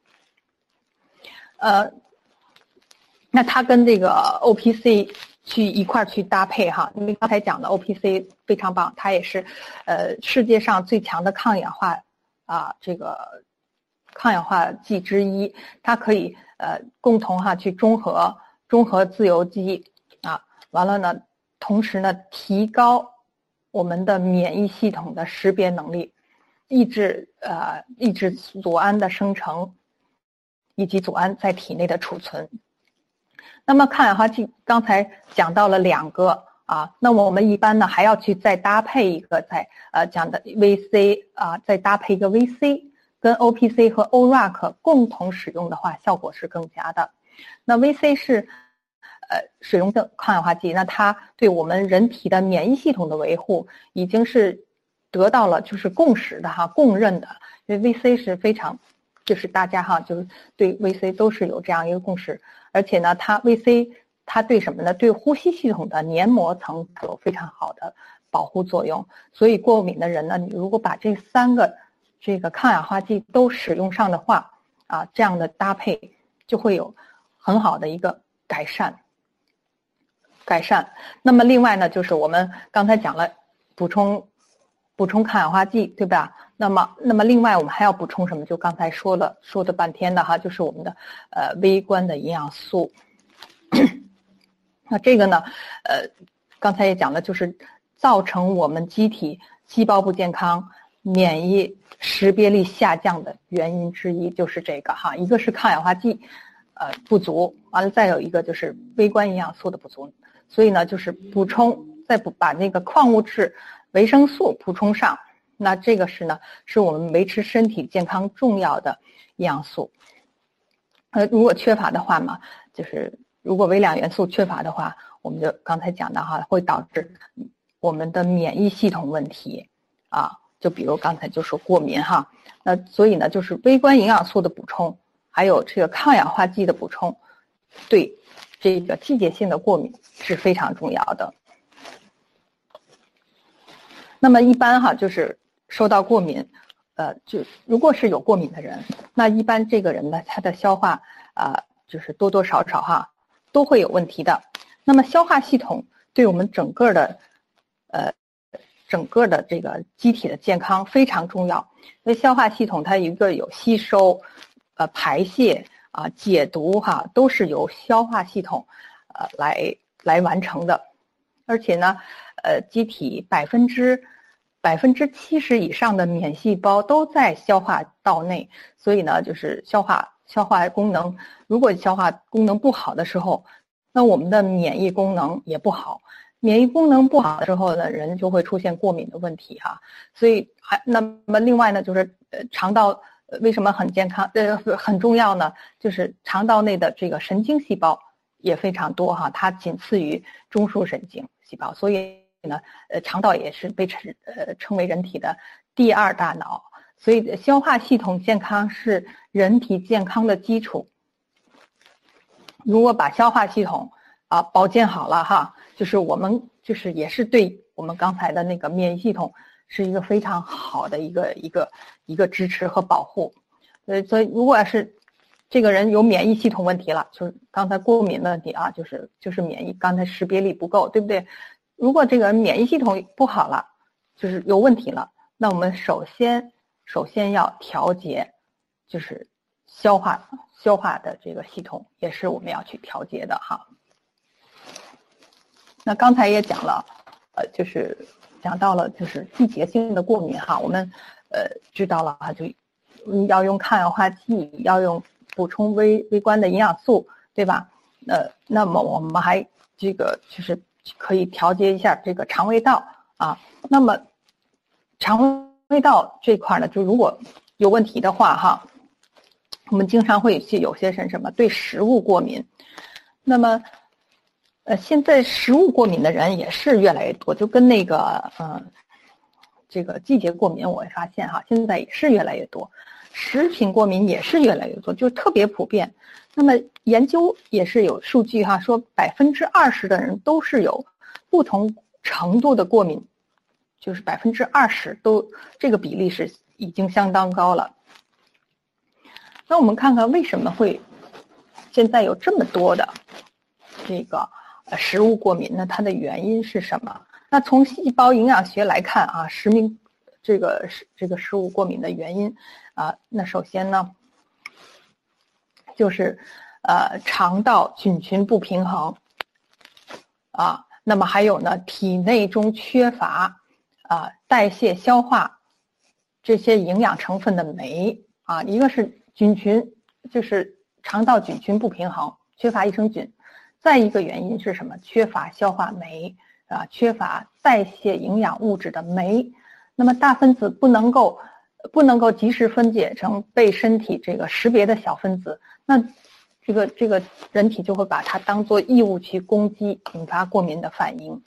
呃，那它跟这个 O P C 去一块去搭配哈，因为刚才讲的 O P C 非常棒，它也是呃世界上最强的抗氧化啊这个抗氧化剂之一，它可以呃共同哈去中和中和自由基啊，完了呢，同时呢提高我们的免疫系统的识别能力，抑制呃抑制组胺的生成，以及组胺在体内的储存。那么抗氧化剂刚才讲到了两个啊，那么我们一般呢还要去再搭配一个在呃讲的 V C 啊，再搭配一个 V C， 跟 O P C 和 O R A C 共同使用的话，效果是更佳的。那 V C 是呃水溶性抗氧化剂，那它对我们人体的免疫系统的维护已经是得到了就是共识的哈，共认的，因为 V C 是非常。就是大家哈，就是对 V C 都是有这样一个共识，而且呢，它 V C 它对什么呢？对呼吸系统的黏膜层有非常好的保护作用。所以过敏的人呢，你如果把这三个这个抗氧化剂都使用上的话，啊，这样的搭配就会有很好的一个改善。改善。那么另外呢，就是我们刚才讲了补充。补充抗氧化剂，对吧？那么，那么另外我们还要补充什么？就刚才说了说的半天的哈，就是我们的呃微观的营养素。那这个呢，呃，刚才也讲了，就是造成我们机体细胞不健康、免疫识别力下降的原因之一，就是这个哈。一个是抗氧化剂呃不足，完了再有一个就是微观营养素的不足。所以呢，就是补充，再补把那个矿物质。维生素补充上，那这个是呢，是我们维持身体健康重要的营养素。呃，如果缺乏的话嘛，就是如果微量元素缺乏的话，我们就刚才讲的哈，会导致我们的免疫系统问题啊，就比如刚才就说过敏哈，那所以呢，就是微观营养素的补充，还有这个抗氧化剂的补充，对这个季节性的过敏是非常重要的。那么一般哈，就是受到过敏，呃，就如果是有过敏的人，那一般这个人呢，他的消化啊、呃，就是多多少少哈都会有问题的。那么消化系统对我们整个的，呃，整个的这个机体的健康非常重要。因为消化系统它一个有吸收、呃排泄啊、呃、解毒哈，都是由消化系统呃来来完成的，而且呢。呃，机体百分之百分之七十以上的免细胞都在消化道内，所以呢，就是消化消化功能，如果消化功能不好的时候，那我们的免疫功能也不好。免疫功能不好的时候呢，人就会出现过敏的问题哈。所以还那么另外呢，就是呃肠道为什么很健康呃很重要呢？就是肠道内的这个神经细胞也非常多哈，它仅次于中枢神经细胞，所以。呢，呃，肠道也是被称呃称为人体的第二大脑，所以消化系统健康是人体健康的基础。如果把消化系统啊保健好了哈，就是我们就是也是对我们刚才的那个免疫系统是一个非常好的一个一个一个支持和保护。呃，所以如果是这个人有免疫系统问题了，就是刚才过敏问题啊，就是就是免疫刚才识别力不够，对不对？如果这个免疫系统不好了，就是有问题了，那我们首先首先要调节，就是消化消化的这个系统，也是我们要去调节的哈。 那刚才也讲了，呃，就是讲到了就是季节性的过敏哈，我们呃知道了哈，就要用抗氧化剂，要用补充微微观的营养素，对吧？呃，那么我们还这个就是可以调节一下这个肠胃道啊。那么肠胃道这块呢，就如果有问题的话哈，我们经常会有些人什么对食物过敏，那么。呃，现在食物过敏的人也是越来越多，就跟那个呃，这个季节过敏，我会发现哈，现在也是越来越多，食品过敏也是越来越多，就特别普遍。那么研究也是有数据哈，说百分之二十的人都是有不同程度的过敏，就是百分之二十都这个比例是已经相当高了。那我们看看为什么会现在有这么多的这个。呃，食物过敏，那它的原因是什么？那从细胞营养学来看啊，食名这个是这个食物过敏的原因啊，那首先呢，就是呃肠道菌群不平衡啊，那么还有呢，体内中缺乏啊代谢消化这些营养成分的酶啊，一个是菌群，就是肠道菌群不平衡，缺乏益生菌。再一个原因是什么？缺乏消化酶啊，缺乏代谢营养物质的酶。那么大分子不能够不能够及时分解成被身体这个识别的小分子，那这个这个人体就会把它当作异物去攻击，引发过敏的反应。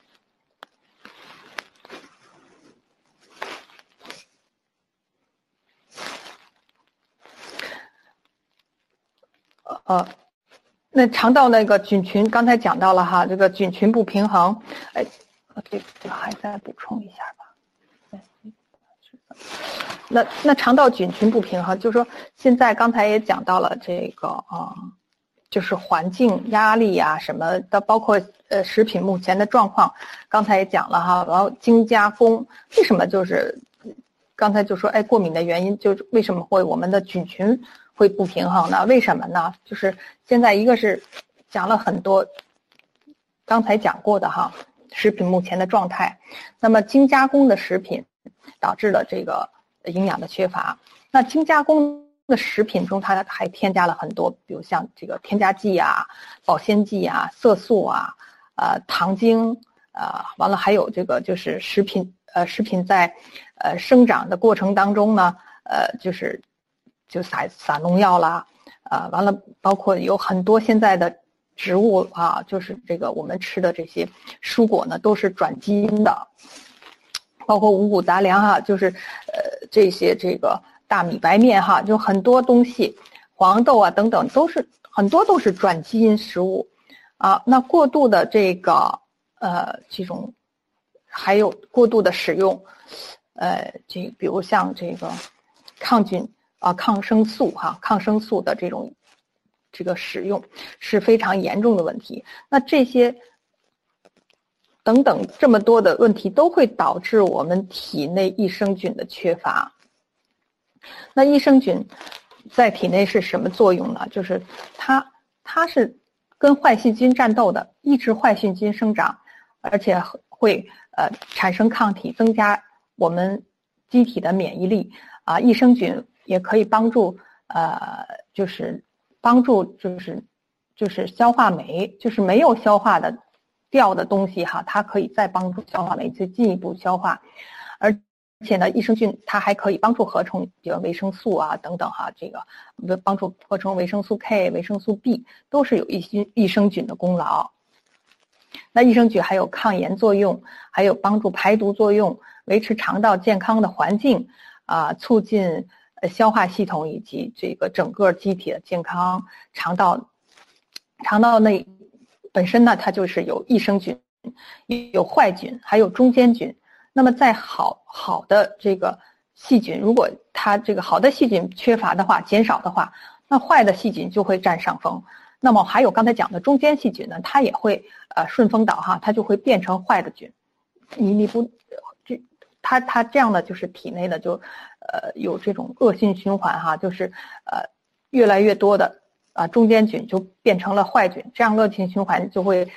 呃。那肠道那个菌群，刚才讲到了哈，这个菌群不平衡，哎，这个还再补充一下吧。那那肠道菌群不平衡，就是说现在刚才也讲到了这个啊、嗯，就是环境压力啊什么的，包括呃食品目前的状况，刚才也讲了哈，然后精加工，为什么就是刚才就说哎过敏的原因，就是为什么会我们的菌群会不平衡呢？为什么呢？就是现在一个是讲了很多，刚才讲过的哈，食品目前的状态。那么精加工的食品导致了这个营养的缺乏。那精加工的食品中，它还添加了很多，比如像这个添加剂啊、保鲜剂啊、色素啊、呃糖精啊、呃，完了还有这个就是食品呃食品在呃生长的过程当中呢，呃就是就撒撒农药啦，啊、呃，完了包括有很多现在的植物啊，就是这个我们吃的这些蔬果呢，都是转基因的，包括五谷杂粮哈，就是呃这些这个大米白面哈，就很多东西，黄豆啊等等都是很多都是转基因食物啊。那过度的这个呃这种，还有过度的使用，呃这比如像这个抗菌啊抗生素哈，抗生素的这种这个使用是非常严重的问题。那这些等等这么多的问题都会导致我们体内益生菌的缺乏。那益生菌在体内是什么作用呢？就是它它是跟坏细菌战斗的，抑制坏细菌生长，而且会呃产生抗体，增加我们机体的免疫力啊。益生菌也可以帮助呃就是帮助就是就是消化酶，就是没有消化的掉的东西哈，它可以再帮助消化酶去进一步消化，而且呢，益生菌它还可以帮助合成，比如维生素啊等等哈，这个帮助合成维生素 K、维生素 B 都是有益菌益生菌的功劳。那益生菌还有抗炎作用，还有帮助排毒作用，维持肠道健康的环境啊，促进消化系统以及这个整个机体的健康。肠道肠道内本身呢，它就是有益生菌、有坏菌，还有中间菌。那么在好好的这个细菌，如果它这个好的细菌缺乏的话，减少的话，那坏的细菌就会占上风。那么还有刚才讲的中间细菌呢，它也会呃顺风倒哈，它就会变成坏的菌。你你不这它它这样的就是体内的就呃有这种恶性循环哈，就是呃越来越多的啊、呃、中间菌就变成了坏菌，这样恶性循环就会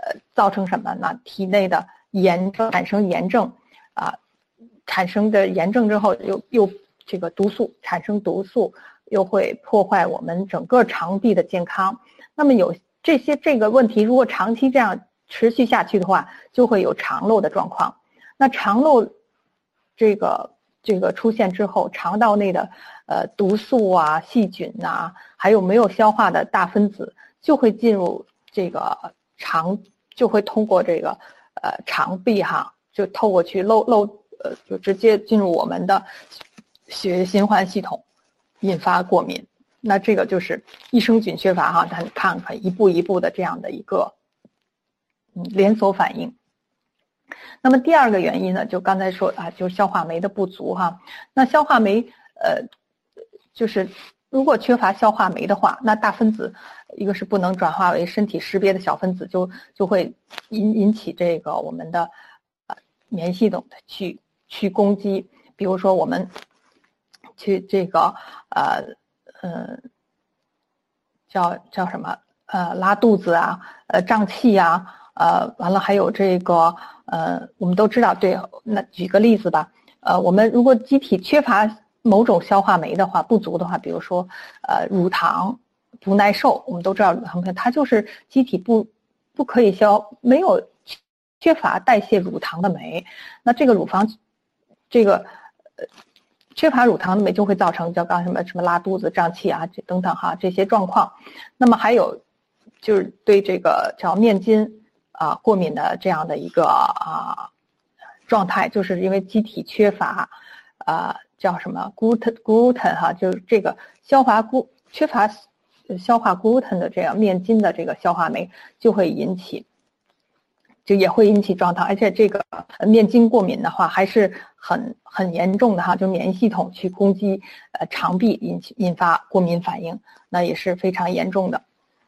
呃造成什么呢？体内的炎症产生炎症啊、呃，产生的炎症之后又又这个毒素产生毒素，又会破坏我们整个肠壁的健康。那么有这些这个问题，如果长期这样持续下去的话，就会有肠漏的状况。那肠漏这个这个出现之后，肠道内的呃毒素啊、细菌啊，还有没有消化的大分子，就会进入这个肠，就会通过这个呃肠壁哈，就透过去漏漏呃，就直接进入我们的血液循环系统，引发过敏。那这个就是益生菌缺乏哈，咱看看一步一步的这样的一个嗯连锁反应。那么第二个原因呢，就刚才说啊，就是消化酶的不足哈。那消化酶呃，就是如果缺乏消化酶的话，那大分子一个是不能转化为身体识别的小分子，就就会引引起这个我们的呃免疫系统的去去攻击。比如说我们去这个呃呃叫叫什么呃拉肚子啊，呃胀气啊。呃，完了还有这个，呃，我们都知道，对，那举个例子吧，呃，我们如果机体缺乏某种消化酶的话，不足的话，比如说，呃，乳糖不耐受，我们都知道，它就是机体不不可以消，没有缺乏代谢乳糖的酶，那这个乳房，这个呃缺乏乳糖的酶就会造成叫刚什么什么拉肚子、胀气啊，这等等哈这些状况。那么还有就是对这个叫面筋。啊，过敏的这样的一个啊状态，就是因为机体缺乏啊叫什么 gluten gluten 哈，就是这个消化固缺乏消化 gluten 的这样面筋的这个消化酶，就会引起，就也会引起状态，而且这个面筋过敏的话还是很很严重的哈，就免疫系统去攻击呃肠壁，引起引发过敏反应，那也是非常严重的。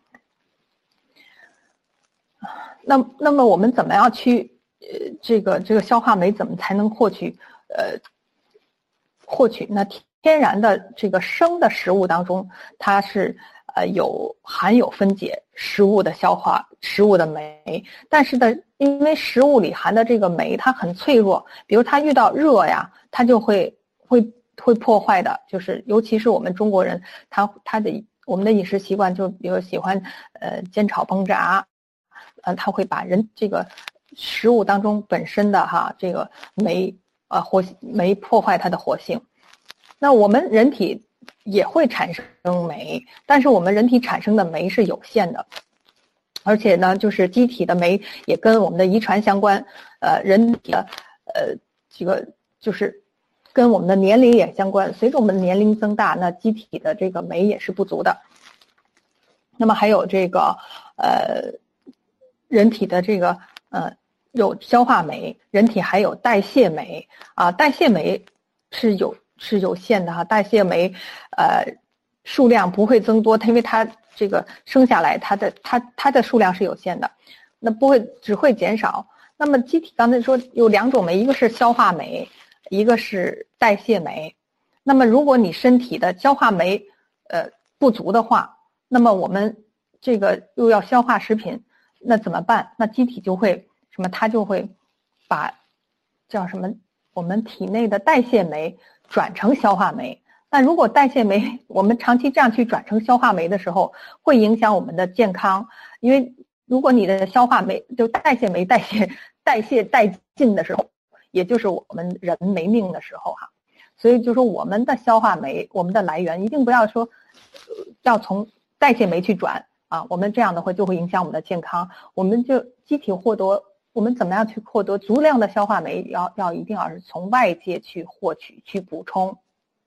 那那么我们怎么样去呃这个这个消化酶怎么才能获取呃获取？那天然的这个生的食物当中，它是呃有含有分解食物的消化食物的酶，但是呢，因为食物里含的这个酶它很脆弱，比如它遇到热呀，它就会会会破坏的，就是尤其是我们中国人，他他的我们的饮食习惯就比如喜欢呃煎炒烹炸。呃，它会把人这个食物当中本身的哈这个酶呃活酶破坏它的活性。那我们人体也会产生酶，但是我们人体产生的酶是有限的，而且呢，就是机体的酶也跟我们的遗传相关，呃，人体的呃这个就是跟我们的年龄也相关。随着我们的年龄增大，那机体的这个酶也是不足的。那么还有这个呃。人体的这个呃有消化酶，人体还有代谢酶啊，代谢酶是有是有限的哈，代谢酶呃数量不会增多，它因为它这个生下来它的它它的数量是有限的，那不会只会减少。那么机体刚才说有两种酶，一个是消化酶，一个是代谢酶。那么如果你身体的消化酶呃不足的话，那么我们这个又要消化食品。那怎么办？那机体就会什么？它就会把叫什么？我们体内的代谢酶转成消化酶。那如果代谢酶我们长期这样去转成消化酶的时候，会影响我们的健康。因为如果你的消化酶就代谢酶代谢代谢殆尽的时候，也就是我们人没命的时候哈。所以就说我们的消化酶，我们的来源一定不要说要从代谢酶去转。啊，我们这样的话就会影响我们的健康。我们就机体获得，我们怎么样去获得足量的消化酶？要要一定要是从外界去获取、去补充。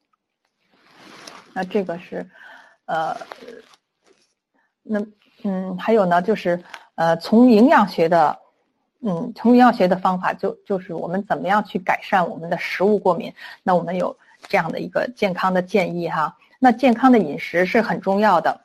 那这个是，呃，那嗯，还有呢，就是呃，从营养学的，嗯，从营养学的方法就就是我们怎么样去改善我们的食物过敏？那我们有这样的一个健康的建议哈。那健康的饮食是很重要的。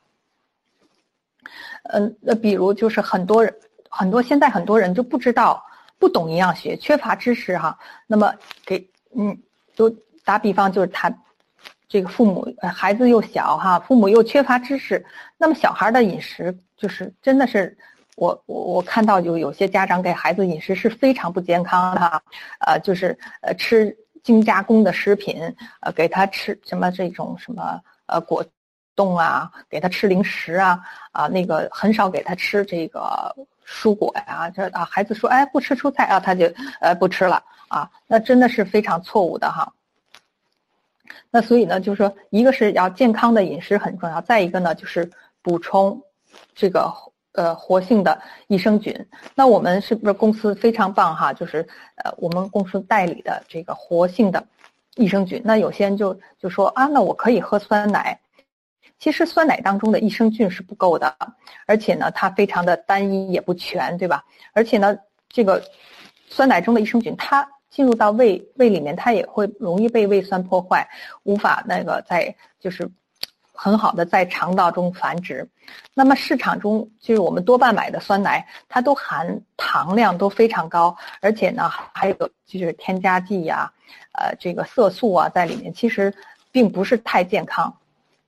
嗯，那比如就是很多人，很多现在很多人就不知道，不懂营养学，缺乏知识哈。那么给嗯，就打比方就是他这个父母孩子又小哈，父母又缺乏知识，那么小孩的饮食就是真的是我我我看到有有些家长给孩子饮食是非常不健康的哈，呃，就是呃吃精加工的食品，呃，给他吃什么这种什么呃果冻啊，给他吃零食啊，啊那个很少给他吃这个蔬果呀，这啊孩子说哎不吃蔬菜啊，他就呃不吃了啊，那真的是非常错误的哈。那所以呢，就是说，一个是要健康的饮食很重要，再一个呢，就是补充这个呃活性的益生菌。那我们是不是公司非常棒哈？就是呃我们公司代理的这个活性的益生菌。那有些人就就说啊，那我可以喝酸奶。其实酸奶当中的益生菌是不够的，而且呢，它非常的单一也不全，对吧？而且呢，这个酸奶中的益生菌它进入到胃胃里面，它也会容易被胃酸破坏，无法那个在就是很好的在肠道中繁殖。那么市场中就是我们多半买的酸奶，它都含糖量都非常高，而且呢还有就是添加剂呀、啊、呃这个色素啊在里面，其实并不是太健康。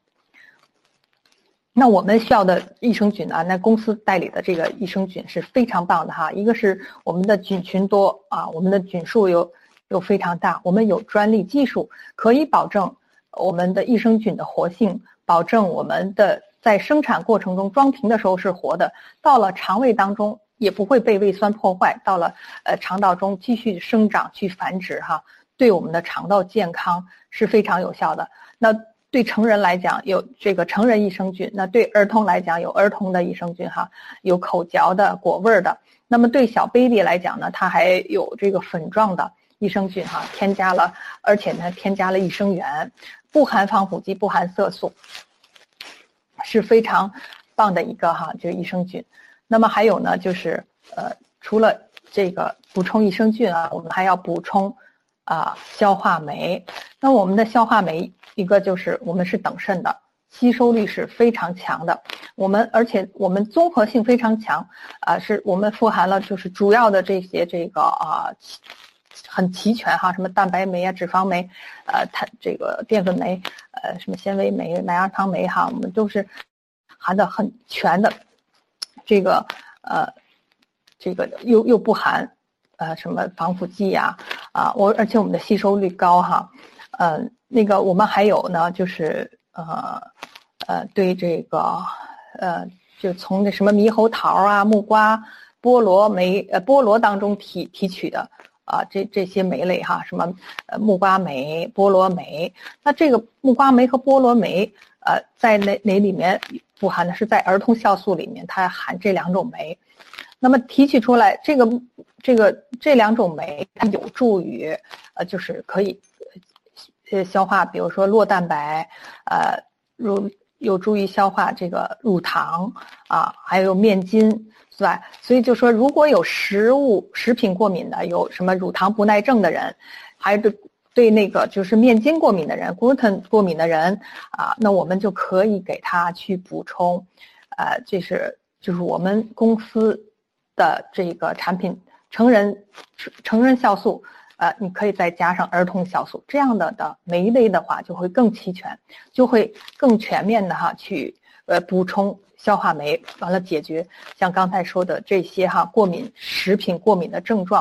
那我们需要的益生菌啊，那公司代理的这个益生菌是非常棒的哈。一个是我们的菌群多啊，我们的菌数又又非常大，我们有专利技术可以保证我们的益生菌的活性，保证我们的在生产过程中装瓶的时候是活的，到了肠胃当中也不会被胃酸破坏，到了呃肠道中继续生长去繁殖哈，对我们的肠道健康是非常有效的。那对成人来讲有这个成人益生菌，那对儿童来讲有儿童的益生菌哈，有口嚼的果味的。那么对小 baby 来讲呢，它还有这个粉状的益生菌哈，添加了，而且呢添加了益生元，不含防腐剂，不含色素，是非常棒的一个哈，就是益生菌。那么还有呢，就是呃，除了这个补充益生菌啊，我们还要补充啊消化酶。那我们的消化酶，一个就是我们是等渗的，吸收率是非常强的。我们而且我们综合性非常强啊，是我们富含了就是主要的这些这个啊很齐全哈，什么蛋白酶啊、脂肪酶，呃，它这个淀粉酶，呃，什么纤维酶、奶儿糖酶哈，我们都是含的很全的。这个呃，这个又又不含呃什么防腐剂呀啊，我而且我们的吸收率高哈。呃，那个我们还有呢，就是呃呃，对这个呃，就从那什么猕猴桃啊、木瓜、菠萝酶呃菠萝当中提提取的啊，这这些酶类哈，什么呃木瓜酶、菠萝酶。那这个木瓜酶和菠萝酶呃，在哪哪里面富含的是在儿童酵素里面，它含这两种酶。那么提取出来这个这个这两种酶，它有助于呃，就是可以。呃，消化，比如说酪蛋白，呃，乳有助于消化这个乳糖啊，还有面筋，是吧？所以就说，如果有食物、食品过敏的，有什么乳糖不耐症的人，还有对对那个就是面筋过敏的人、gluten 过敏的人啊，那我们就可以给他去补充，呃，这是就是我们公司的这个产品成人成人酵素。呃，你可以再加上儿童酵素，这样的的酶类的话就会更齐全，就会更全面的哈去呃补充消化酶，完了解决像刚才说的这些哈过敏食品过敏的症状。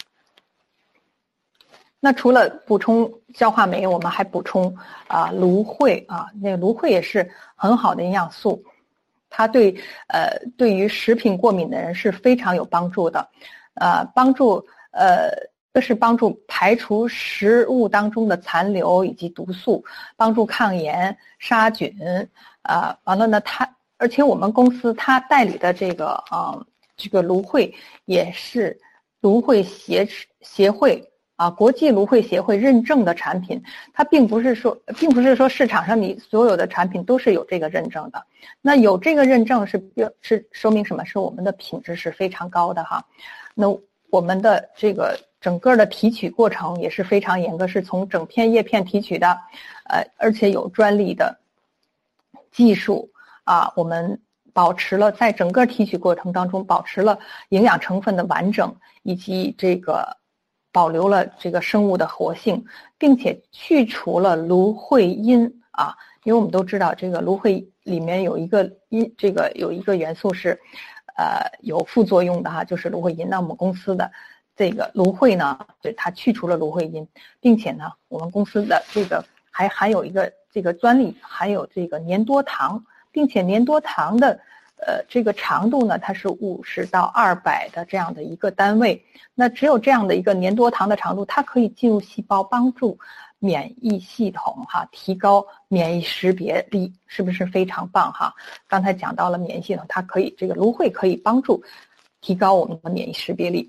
那除了补充消化酶，我们还补充啊芦荟啊，那个芦荟也是很好的营养素，它对呃对于食品过敏的人是非常有帮助的，呃帮助呃。这是帮助排除食物当中的残留以及毒素，帮助抗炎、杀菌，啊，完了呢，它而且我们公司它代理的这个啊，这个芦荟也是芦荟协协会啊，国际芦荟协会认证的产品，它并不是说，并不是说市场上你所有的产品都是有这个认证的。那有这个认证是是说明什么？是我们的品质是非常高的哈。那我们的这个。整个的提取过程也是非常严格，是从整片叶片提取的，呃，而且有专利的技术啊，我们保持了在整个提取过程当中保持了营养成分的完整，以及这个保留了这个生物的活性，并且去除了芦荟因啊，因为我们都知道这个芦荟里面有一个一这个有一个元素是，呃，有副作用的哈，就是芦荟因。那我们公司的这个芦荟呢，就是它去除了芦荟因，并且呢，我们公司的这个还含有一个这个专利，含有这个粘多糖，并且粘多糖的呃这个长度呢，它是五十到二百的这样的一个单位。那只有这样的一个粘多糖的长度，它可以进入细胞，帮助免疫系统哈，提高免疫识别力，是不是非常棒哈？刚才讲到了免疫系统，它可以这个芦荟可以帮助提高我们的免疫识别力。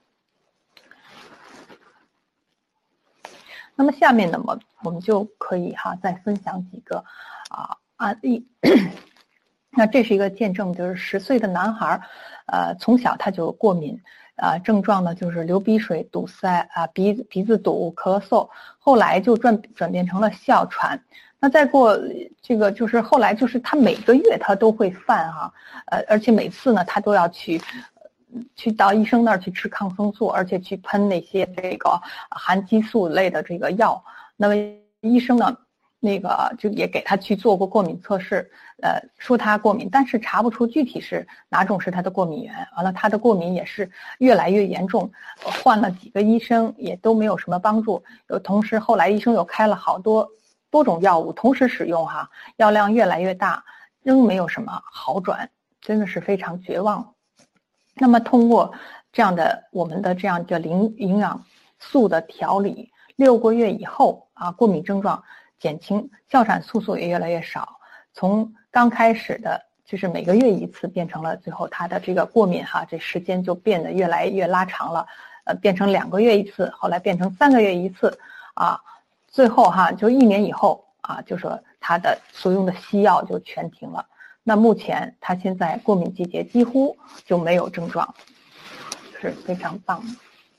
那么下面呢，我我们就可以哈再分享几个啊案例。那这是一个见证，就是十岁的男孩，呃，从小他就过敏。啊，症状呢就是流鼻水、堵塞啊，鼻子鼻子堵、咳嗽，后来就转转变成了哮喘。那再过这个就是后来就是他每个月他都会犯哈、啊，呃，而且每次呢他都要去去到医生那儿去吃抗生素，而且去喷那些这个含激素类的这个药。那么医生呢？那个就也给他去做过过敏测试，呃，说他过敏，但是查不出具体是哪种是他的过敏源。完了，他的过敏也是越来越严重，换了几个医生也都没有什么帮助。有同时后来医生又开了好多多种药物同时使用哈，药量越来越大，仍没有什么好转，真的是非常绝望。那么通过这样的我们的这样的营营养素的调理，六个月以后啊，过敏症状减轻，哮喘素素也越来越少，从刚开始的就是每个月一次变成了最后他的这个过敏哈，这时间就变得越来越拉长了，呃，变成两个月一次，后来变成三个月一次啊，最后哈就一年以后啊，就说他的所用的西药就全停了。那目前他现在过敏季节几乎就没有症状，是非常棒的。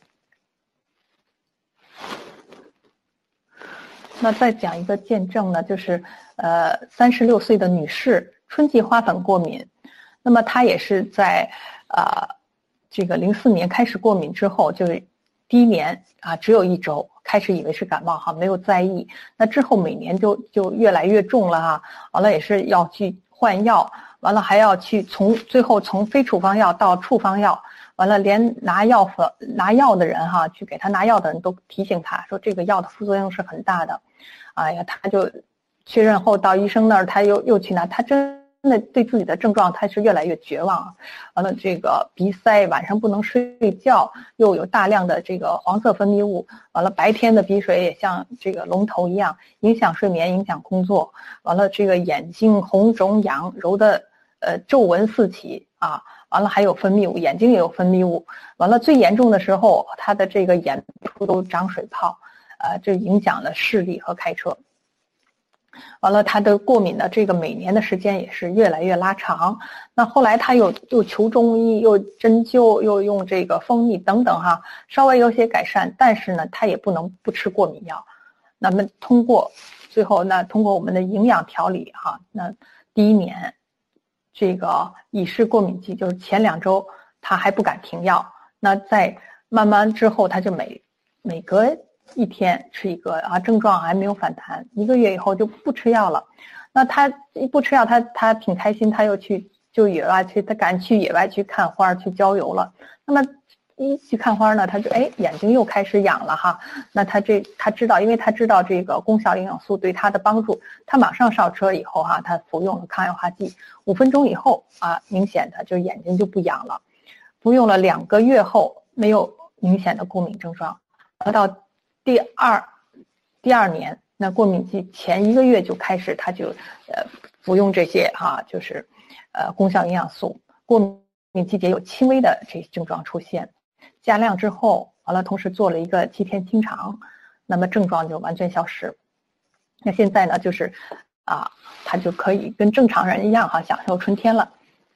那再讲一个见证呢，就是呃三十六岁的女士春季花粉过敏，那么她也是在啊、呃、这个零四年开始过敏之后，就是第一年啊只有一周，开始以为是感冒哈，没有在意，那之后每年就就越来越重了哈，完了也是要去换药，完了还要去从最后从非处方药到处方药。完了，连拿药服拿药的人哈，去给他拿药的人都提醒他说，这个药的副作用是很大的。哎呀，他就确认后到医生那儿，他又又去拿，他真的对自己的症状他是越来越绝望。完了，这个鼻塞，晚上不能睡觉，又有大量的这个黄色分泌物。完了，白天的鼻水也像这个龙头一样，影响睡眠，影响工作。完了，这个眼睛红肿痒，揉的呃皱纹四起啊。完了还有分泌物，眼睛也有分泌物。完了最严重的时候，他的这个眼部都长水泡，呃，这影响了视力和开车。完了他的过敏的这个每年的时间也是越来越拉长。那后来他又又求中医，又针灸，又用这个蜂蜜等等哈，稍微有些改善，但是呢，他也不能不吃过敏药。那么通过最后那通过我们的营养调理哈，那第一年。这个已是过敏季，就是前两周他还不敢停药，那在慢慢之后他就每每隔一天吃一个啊，症状还没有反弹，一个月以后就不吃药了。那他一不吃药，他他挺开心，他又去就野外去，他敢去野外去看花去郊游了。那么一去看花呢，他就哎眼睛又开始痒了哈。那他这他知道，因为他知道这个功效营养素对他的帮助，他马上上车以后哈，他服用了抗氧化剂，五分钟以后啊，明显的就眼睛就不痒了。服用了两个月后，没有明显的过敏症状。到第二第二年，那过敏季前一个月就开始，他就呃服用这些哈、啊，就是呃功效营养素，过敏季节有轻微的这些症状出现。加量之后，完了，同时做了一个七天清肠，那么症状就完全消失。那现在呢，就是啊，他就可以跟正常人一样哈，享受春天了。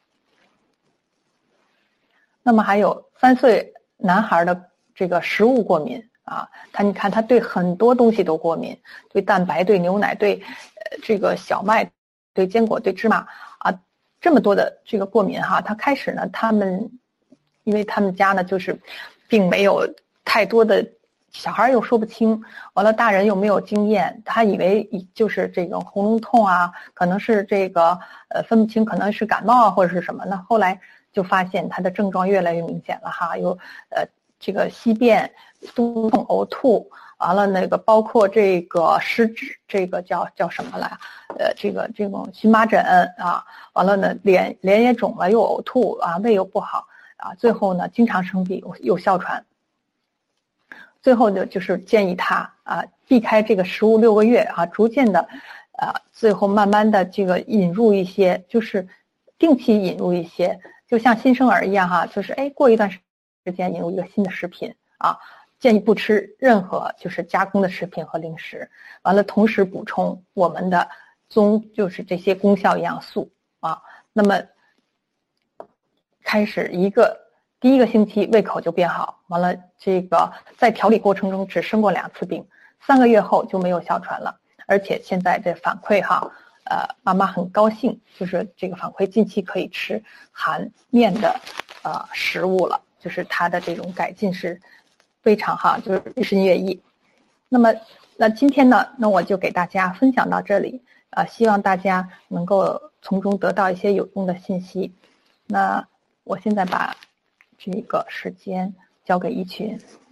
那么还有三岁男孩的这个食物过敏啊，他你看他对很多东西都过敏，对蛋白、对牛奶、对呃这个小麦、对坚果、对芝麻啊，这么多的这个过敏哈，他开始呢，他们。因为他们家呢，就是并没有太多的小孩又说不清，完了大人又没有经验，他以为就是这种喉咙痛啊，可能是这个呃分不清，可能是感冒啊或者是什么呢？后来就发现他的症状越来越明显了哈，有呃这个稀便、肚痛、呕吐，完了那个包括这个湿疹，这个叫叫什么来？呃，这个这种荨麻疹啊，完了呢脸脸也肿了，又呕吐啊，胃又不好啊，最后呢经常生病，又哮喘。最后呢，就是建议他啊，避开这个食物六个月啊，逐渐的，啊，最后慢慢的这个引入一些，就是定期引入一些，就像新生儿一样哈，就是哎，过一段时间引入一个新的食品啊，建议不吃任何就是加工的食品和零食，完了同时补充我们的综就是这些功效营养素啊，那么开始一个。第一个星期胃口就变好，完了这个在调理过程中只生过两次病，三个月后就没有哮喘了，而且现在这反馈哈，呃，妈妈很高兴，就是这个反馈近期可以吃含面的呃食物了，就是它的这种改进是非常哈，就是日新月异。那么那今天呢，那我就给大家分享到这里，呃，希望大家能够从中得到一些有用的信息。那我现在把这个时间交给一群。